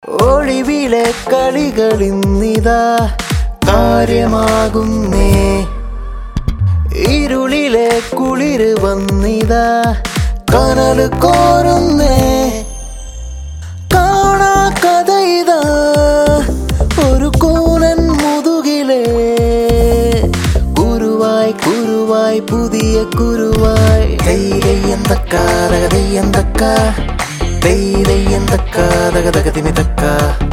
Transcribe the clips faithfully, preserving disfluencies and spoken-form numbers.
ഒളിവിലെ കളികളിന്നിതാ കാര്യമാകുന്നേ. ഇരുളിലെ കുളിര് വന്നിതാ കനല് കോരുന്നേ. കാണാ കഥയിതാ ഒരു കൂനൻ മുതുകിലേ. കുരുവായി കുരുവായി പുതിയ കുരുവായി. ദൈവയ്യന്തക്ക ദഗതയ്യന്തക്ക ദൈവയ്യന്തക്ക ദഗതഗതിമിതക്ക.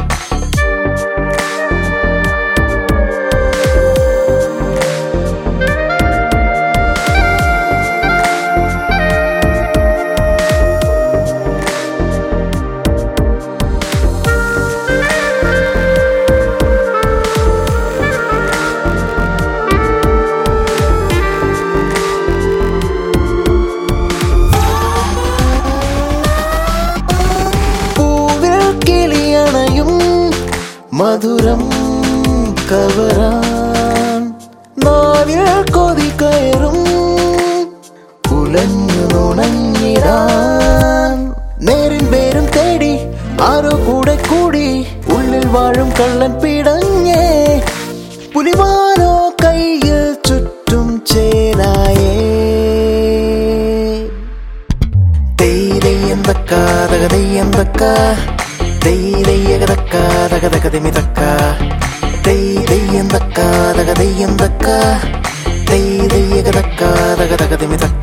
മധുരം കവരാൻ നാവിൽ കൊതി കയറും ഉലഞ്ഞു നുണഞ്ഞിടാൻ. നേരിൻ പേരും തേടി ആരോ കൂടെ കൂടി ഉള്ളിൽ വാഴും കള്ളൻ പിടഞ്ഞേ. പുലിവാനോ കയ്യിൽ ചുറ്റും ചേനായേ. ദൈവയ്യന്തക്ക ദഗതയ്യന്തക്ക ദൈവയ്യകതക്ക ദഗതഗതിമിതക്ക. ദൈവയ്യന്തക്ക ദഗതയ്യന്തക്ക ദൈവയ്യകതക്ക ദഗതഗതിമിതക്ക.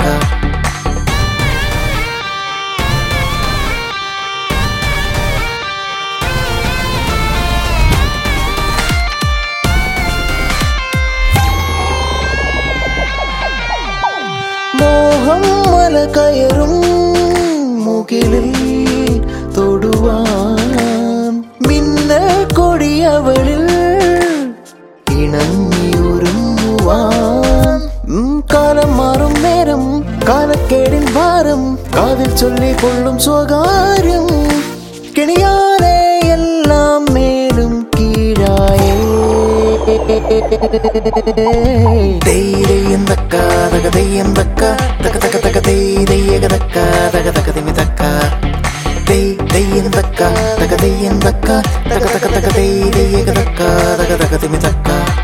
മോഹം മല കയറും മുകിലിൽ തൊടുവാൻ. മിന്നൽ കൊടിയവളിൽ ഇണങ്ങിയൊരുങ്ങുവാൻ. കാലം മാറും നേരം കാലക്കേടിൻ ഭാരം കാതിൽ ചൊല്ലിക്കൊള്ളും സ്വകാര്യം. കെണിയാലേ എല്ലാം മേലും കീഴായേ. ദൈവയ്യന്തക്ക ദഗതയ്യന്തക്ക ദഗതക ദഗ ദൈവയ്യകതക്ക ദഗതഗതിമിതക്ക. ദൈവയ്യന്തക്ക ദഗതയ്യന്തക്ക ദഗതക ദഗ ദൈവയ്യകതക്ക ദഗതഗതിമിതക്ക.